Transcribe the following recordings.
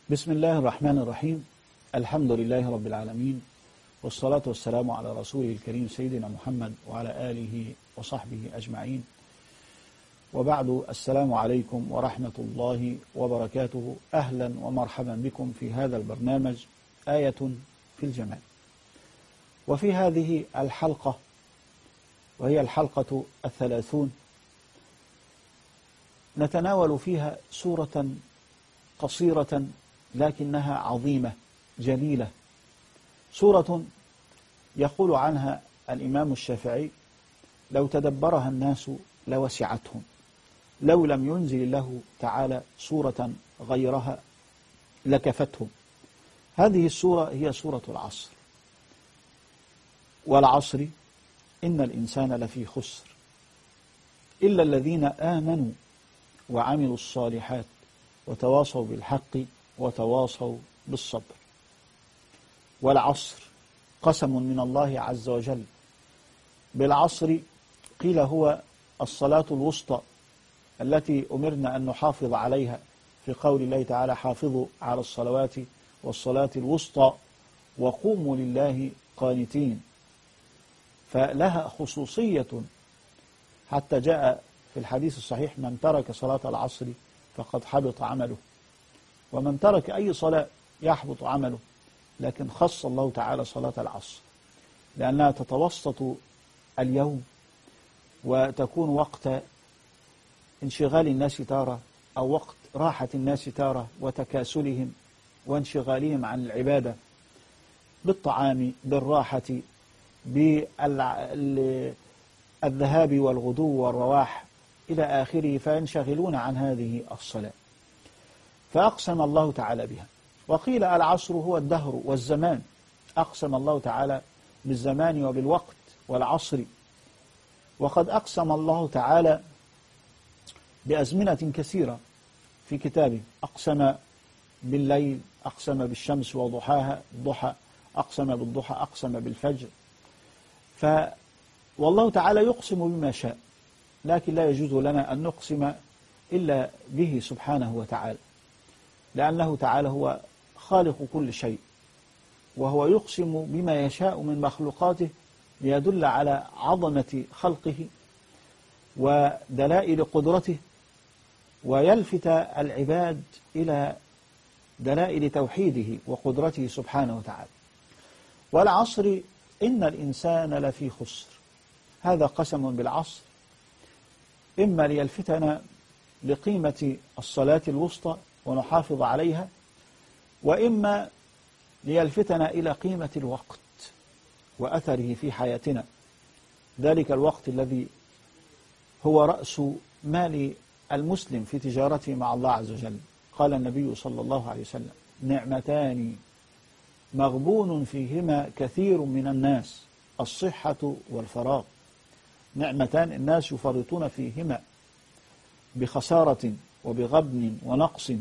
بسم الله الرحمن الرحيم. الحمد لله رب العالمين، والصلاة والسلام على رسوله الكريم سيدنا محمد وعلى آله وصحبه أجمعين، وبعد. السلام عليكم ورحمة الله وبركاته. أهلا ومرحبا بكم في هذا البرنامج آية في الجمال. وفي هذه الحلقة، وهي الحلقة 30، نتناول فيها سورة قصيرة لكنها عظيمة جليلة، سورة يقول عنها الإمام الشافعي: لو تدبرها الناس لوسعتهم، لو لم ينزل الله تعالى سورة غيرها لكفتهم. هذه السورة هي سورة العصر. والعصر إن الإنسان لفي خسر إلا الذين آمنوا وعملوا الصالحات وتواصوا بالحق وتواصوا بالصبر. والعصر قسم من الله عز وجل بالعصر، قيل هو الصلاة الوسطى التي أمرنا أن نحافظ عليها في قول الله تعالى: حافظوا على الصلوات والصلاة الوسطى وقوموا لله قانتين. فلها خصوصية، حتى جاء في الحديث الصحيح: من ترك صلاة العصر فقد حبط عمله. ومن ترك أي صلاة يحبط عمله، لكن خص الله تعالى صلاة العصر لأنها تتوسط اليوم، وتكون وقت انشغال الناس تارة، أو وقت راحة الناس تارة، وتكاسلهم وانشغالهم عن العبادة بالطعام، بالراحة، بالذهاب والغدو والرواح إلى آخره، فينشغلون عن هذه الصلاة، فأقسم الله تعالى بها. وقيل العصر هو الدهر والزمان، أقسم الله تعالى بالزمان وبالوقت والعصر. وقد أقسم الله تعالى بأزمنة كثيرة في كتابه، أقسم بالليل، أقسم بالشمس وضحاها، الضحى، أقسم بالضحى، أقسم بالفجر. والله تعالى يقسم بما شاء، لكن لا يجوز لنا أن نقسم إلا به سبحانه وتعالى، لأنه تعالى هو خالق كل شيء، وهو يقسم بما يشاء من مخلوقاته ليدل على عظمة خلقه ودلائل قدرته، ويلفت العباد إلى دلائل توحيده وقدرته سبحانه وتعالى. والعصر إن الإنسان لفي خسر، هذا قسم بالعصر، إما ليلفتنا لقيمة الصلاة الوسطى ونحافظ عليها، وإما ليلفتنا إلى قيمة الوقت وأثره في حياتنا، ذلك الوقت الذي هو رأس مال المسلم في تجارته مع الله عز وجل. قال النبي صلى الله عليه وسلم: نعمتان مغبون فيهما كثير من الناس، الصحة والفراغ. نعمتان الناس يفرطون فيهما بخسارة وبغبن ونقص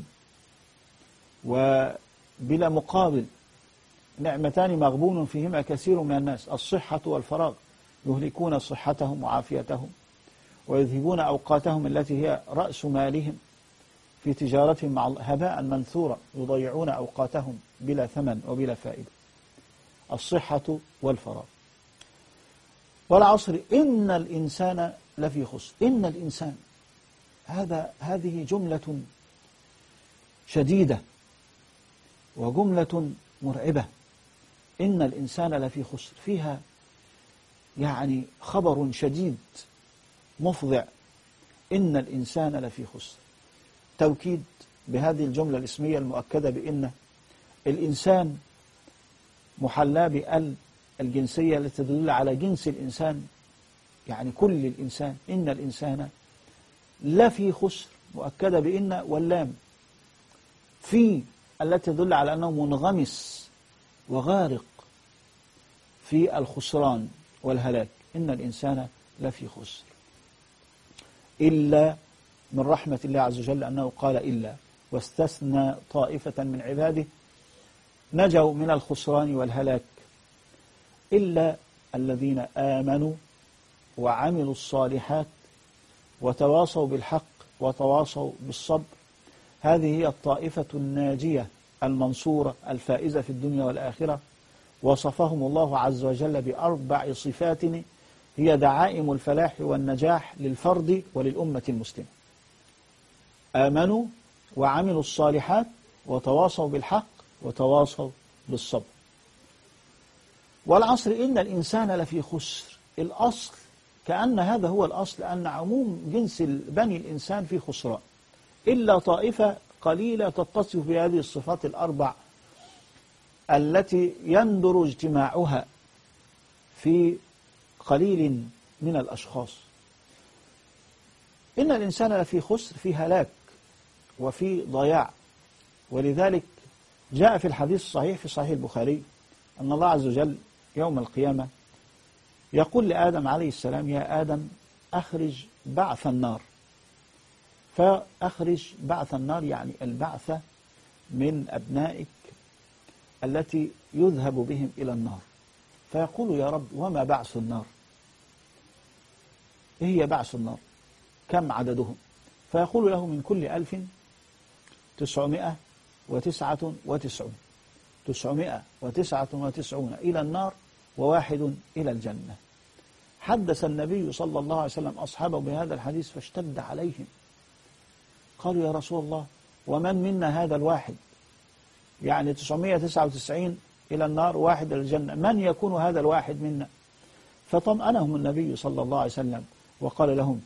وبلا مقابل. نعمتان مغبون فيهما كثير من الناس، الصحة والفراغ، يهلكون صحتهم وعافيتهم ويذهبون أوقاتهم التي هي رأس مالهم في تجارتهم مع الله هباء منثورا، يضيعون أوقاتهم بلا ثمن وبلا فائدة. الصحة والفراغ. والعصر إن الإنسان لفي خسر. إن الإنسان، هذه جملة شديدة وجملة مرعبة. إن الإنسان لفي خسر، فيها يعني خبر شديد مفضع. إن الإنسان لفي خسر، توكيد بهذه الجملة الاسمية المؤكدة بإن. الإنسان محلى بأل الجنسية التي تدل على جنس الإنسان، يعني كل الإنسان. إن الإنسان لفي خسر، مؤكدة بإن، واللام في التي تدل على أنه منغمس وغارق في الخسران والهلاك. إن الإنسان لفي خسر، إلا من رحمة الله عز وجل أنه قال إلا، واستثنى طائفة من عباده نجوا من الخسران والهلاك، إلا الذين آمنوا وعملوا الصالحات وتواصوا بالحق وتواصوا بالصبر. هذه هي الطائفة الناجية المنصورة الفائزة في الدنيا والآخرة وصفهم الله عز وجل بأربع صفات هي دعائم الفلاح والنجاح للفرد وللأمة المسلمة: آمنوا وعملوا الصالحات وتواصوا بالحق وتواصوا بالصبر. والعصر إن الإنسان لفي خسر. الأصل كأن هذا هو الأصل، أن عموم جنس بني الإنسان في خسران إلا طائفة قليلة تتصف بهذه الصفات الأربع التي يندر اجتماعها في قليل من الأشخاص. إن الإنسان لفي خسر، في هلاك وفي ضياع. ولذلك جاء في الحديث الصحيح في صحيح البخاري أن الله عز وجل يوم القيامة يقول لآدم عليه السلام: يا آدم أخرج بعث النار. فأخرج بعث النار يعني البعث من أبنائك التي يذهب بهم إلى النار. فيقول: يا رب وما بعث النار؟ إيه هي بعث النار؟ كم عددهم؟ فيقول له: من كل 1999 999 إلى النار وواحد إلى الجنة. حدث النبي صلى الله عليه وسلم أصحابه بهذا الحديث فاشتد عليهم، قالوا: يا رسول الله ومن منا هذا الواحد؟ يعني 999 إلى النار واحد إلى الجنة، من يكون هذا الواحد منا؟ فطمأنهم النبي صلى الله عليه وسلم وقال لهم: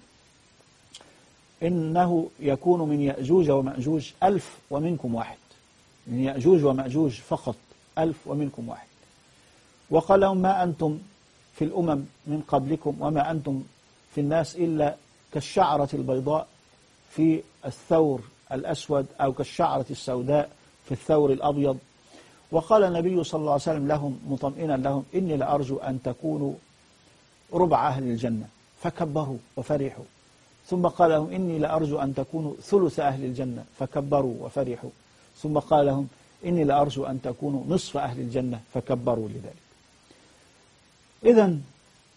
إنه يكون من يأجوج ومأجوج 1000 ومنكم واحد، من يأجوج ومأجوج فقط 1000 ومنكم واحد. وقال لهم: ما أنتم في الأمم من قبلكم وما أنتم في الناس إلا كالشعرة البيضاء في الثور الأسود أو كالشعرة السوداء في الثور الأبيض. وقال النبي صلى الله عليه وسلم لهم مطمئنا لهم: إني لأرجو أن تكونوا ربع أهل الجنة. فكبروا وفرحوا. ثم قال لهم: إني لأرجو أن تكونوا ثلث أهل الجنة. فكبروا وفرحوا. ثم قال لهم: إني لأرجو أن تكونوا نصف أهل الجنة. فكبروا لذلك. إذن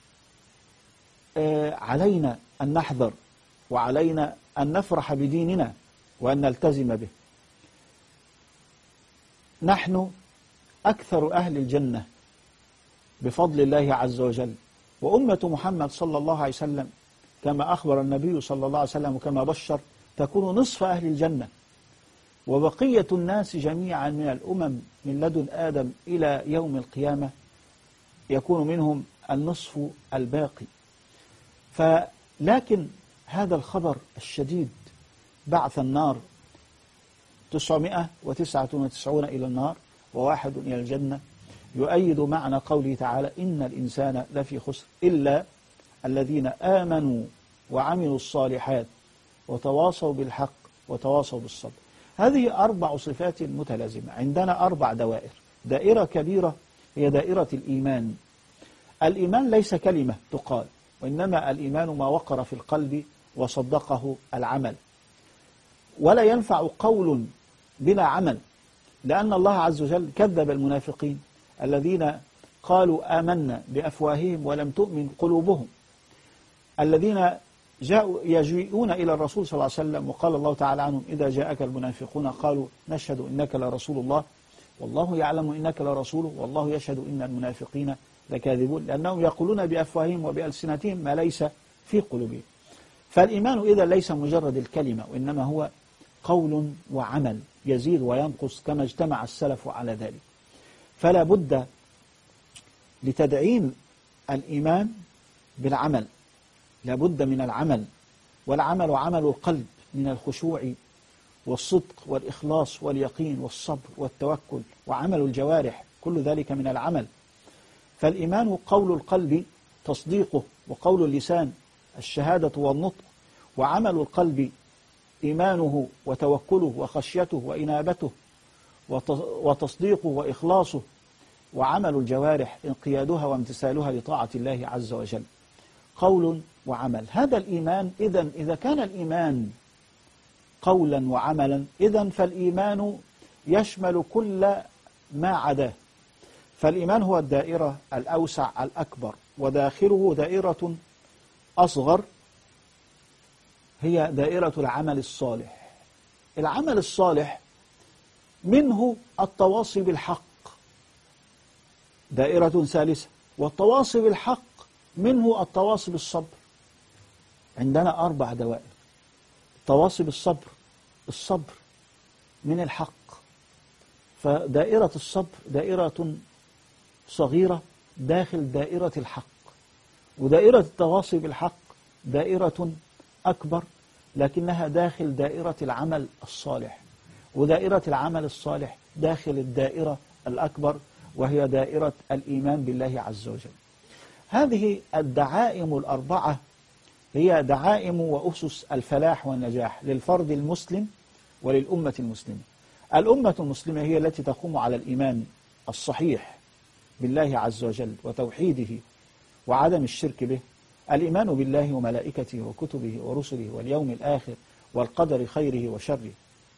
علينا أن نحذر، وعلينا أن نفرح بديننا وأن نلتزم به. نحن أكثر أهل الجنة بفضل الله عز وجل، وأمة محمد صلى الله عليه وسلم كما أخبر النبي صلى الله عليه وسلم وكما بشر تكون نصف أهل الجنة، وبقية الناس جميعا من الأمم من لدن آدم إلى يوم القيامة يكون منهم النصف الباقي. لكن هذا الخبر الشديد بعث النار 999 إلى النار وواحد إلى الجنة يؤيد معنى قوله تعالى: إن الإنسان لفي خسر إلا الذين آمنوا وعملوا الصالحات وتواصوا بالحق وتواصوا بالصبر. هذه 4 صفات متلازمة. عندنا 4 دوائر. دائرة كبيرة هي دائرة الإيمان. الإيمان ليس كلمة تقال، وإنما الإيمان ما وقر في القلب وصدقه العمل. ولا ينفع قول بلا عمل، لأن الله عز وجل كذب المنافقين الذين قالوا آمنا بأفواههم ولم تؤمن قلوبهم، الذين يجيئون إلى الرسول صلى الله عليه وسلم وقال الله تعالى عنهم: إذا جاءك المنافقون قالوا نشهد إنك لرسول الله والله يعلم إنك لرسوله والله يشهد إن المنافقين لكاذبون، لأنهم يقولون بأفواههم وبألسنتهم ما ليس في قلوبهم. فالإيمان إذا ليس مجرد الكلمة، وإنما هو قول وعمل يزيد وينقص كما اجتمع السلف على ذلك. فلا بد لتدعيم الإيمان بالعمل، لا بد من العمل، والعمل عمل القلب من الخشوع والصدق والإخلاص واليقين والصبر والتوكل، وعمل الجوارح كل ذلك من العمل. فالإيمان قول القلب تصديقه، وقول اللسان الشهادة والنطق، وعمل القلب إيمانه وتوكله وخشيته وإنابته وتصديقه وإخلاصه، وعمل الجوارح انقيادها وامتثالها لطاعة الله عز وجل. قول وعمل، هذا الإيمان. إذا كان الإيمان قولا وعملا، إذن فالإيمان يشمل كل ما عداه. فالإيمان هو الدائرة الأوسع الأكبر، وداخله دائرة أصغر هي دائرة العمل الصالح. العمل الصالح منه التواصي بالحق، دائرة ثالثة، والتواصي بالحق منه التواصي بالصبر. عندنا 4 دوائر. التواصي بالصبر، الصبر من الحق، فدائرة الصبر دائرة صغيرة داخل دائرة الحق، ودائرة التواصي بالحق دائرة أكبر لكنها داخل دائرة العمل الصالح، ودائرة العمل الصالح داخل الدائرة الأكبر وهي دائرة الإيمان بالله عز وجل. هذه الدعائم ال4 هي دعائم وأسس الفلاح والنجاح للفرد المسلم وللأمة المسلمة. الأمة المسلمة هي التي تقوم على الإيمان الصحيح بالله عز وجل وتوحيده وعدم الشرك به، الإيمان بالله وملائكته وكتبه ورسله واليوم الآخر والقدر خيره وشره،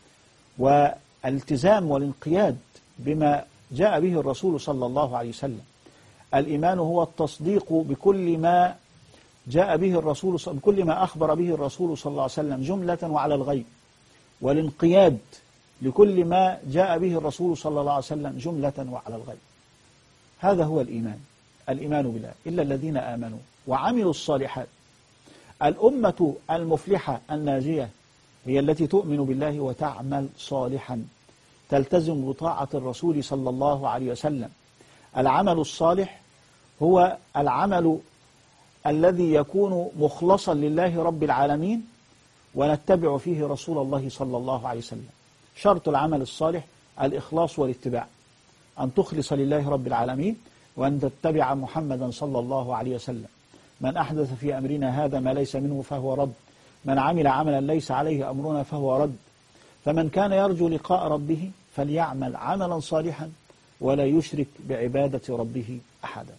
والالتزام والانقياد بما جاء به الرسول صلى الله عليه وسلم. الإيمان هو التصديق بكل ما جاء به الرسول، بكل ما أخبر به الرسول صلى الله عليه وسلم جملة وعلى الغيب، والانقياد لكل ما جاء به الرسول صلى الله عليه وسلم جملة وعلى الغيب. هذا هو الإيمان، الإيمان بالله. إلا الذين آمنوا وعملوا الصالحات. الأمة المفلحة الناجية هي التي تؤمن بالله وتعمل صالحا، تلتزم بطاعة الرسول صلى الله عليه وسلم. العمل الصالح هو العمل الذي يكون مخلصا لله رب العالمين ونتبع فيه رسول الله صلى الله عليه وسلم. شرط العمل الصالح الإخلاص والاتباع، أن تخلص لله رب العالمين وأن تتبع محمدا صلى الله عليه وسلم. من أحدث في أمرنا هذا ما ليس منه فهو رد، من عمل عملا ليس عليه أمرنا فهو رد. فمن كان يرجو لقاء ربه فليعمل عملا صالحا ولا يشرك بعبادة ربه أحدا.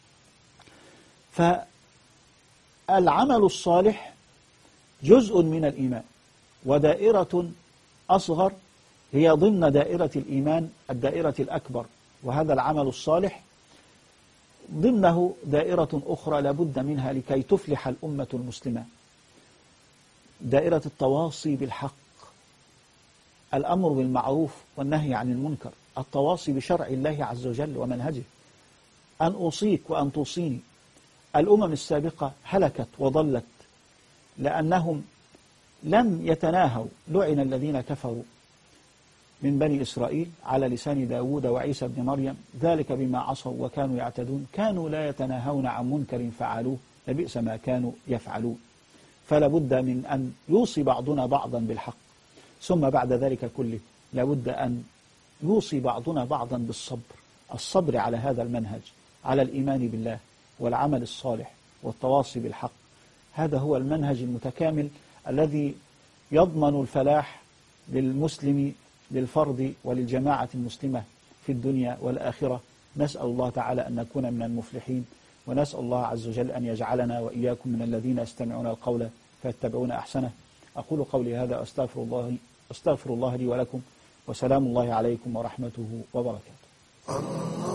فالعمل الصالح جزء من الإيمان، ودائرة أصغر هي ضمن دائرة الإيمان الدائرة الأكبر، وهذا العمل الصالح ضمنه دائرة أخرى لابد منها لكي تفلح الأمة المسلمة، دائرة التواصي بالحق، الأمر بالمعروف والنهي عن المنكر، التواصي بشرع الله عز وجل ومنهجه، أن أوصيك وأن توصيني. الأمم السابقة هلكت وضلت لأنهم لم يتناهوا، لعن الذين كفروا من بني إسرائيل على لسان داود وعيسى بن مريم، ذلك بما عصوا وكانوا يعتدون، كانوا لا يتناهون عن منكر فعلوه لبئس ما كانوا يفعلون. فلا بد من أن يوصي بعضنا بعضا بالحق، ثم بعد ذلك كله لابد أن يوصي بعضنا بعضا بالصبر، الصبر على هذا المنهج، على الإيمان بالله والعمل الصالح والتواصي بالحق. هذا هو المنهج المتكامل الذي يضمن الفلاح للمسلم، للفرد وللجماعة المسلمة في الدنيا والآخرة. نسأل الله تعالى أن نكون من المفلحين، ونسأل الله عز وجل أن يجعلنا وإياكم من الذين يستمعون القول فيتبعون أحسنه. أقول قولي هذا أستغفر الله لي ولكم، وسلام الله عليكم ورحمته وبركاته.